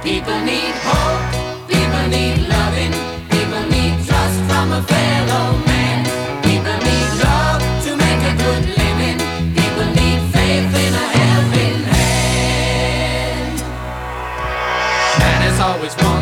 People need hope, people need loving, people need trust from a fellow man. People need love to make a good living, people need faith in a helping hand. Man has always wanted